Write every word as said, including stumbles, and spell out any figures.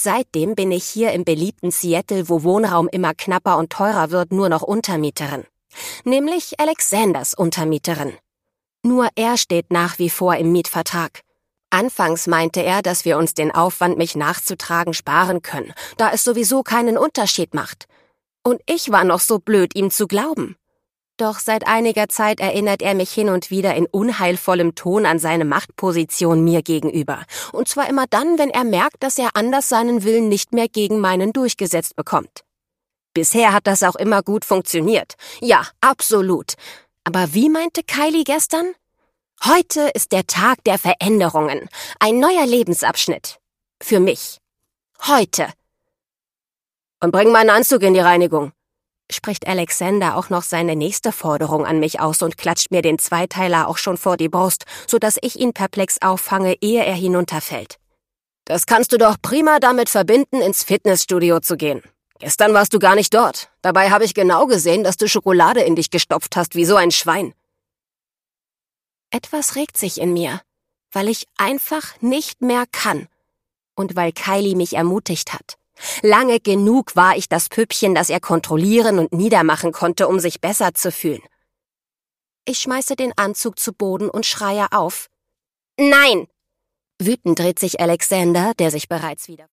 Seitdem bin ich hier im beliebten Seattle, wo Wohnraum immer knapper und teurer wird, nur noch Untermieterin. Nämlich Alexanders Untermieterin. Nur er steht nach wie vor im Mietvertrag. Anfangs meinte er, dass wir uns den Aufwand, mich nachzutragen, sparen können, da es sowieso keinen Unterschied macht. Und ich war noch so blöd, ihm zu glauben. Doch seit einiger Zeit erinnert er mich hin und wieder in unheilvollem Ton an seine Machtposition mir gegenüber. Und zwar immer dann, wenn er merkt, dass er anders seinen Willen nicht mehr gegen meinen durchgesetzt bekommt. Bisher hat das auch immer gut funktioniert. Ja, absolut. Aber wie meinte Kylie gestern? Heute ist der Tag der Veränderungen. Ein neuer Lebensabschnitt. Für mich. Heute. Und bring meinen Anzug in die Reinigung, spricht Alexander auch noch seine nächste Forderung an mich aus und klatscht mir den Zweiteiler auch schon vor die Brust, sodass ich ihn perplex auffange, ehe er hinunterfällt. Das kannst du doch prima damit verbinden, ins Fitnessstudio zu gehen. Gestern warst du gar nicht dort. Dabei habe ich genau gesehen, dass du Schokolade in dich gestopft hast, wie so ein Schwein. Etwas regt sich in mir, weil ich einfach nicht mehr kann und weil Kylie mich ermutigt hat. Lange genug war ich das Püppchen, das er kontrollieren und niedermachen konnte, um sich besser zu fühlen. Ich schmeiße den Anzug zu Boden und schreie auf. Nein! Wütend dreht sich Alexander, der sich bereits wieder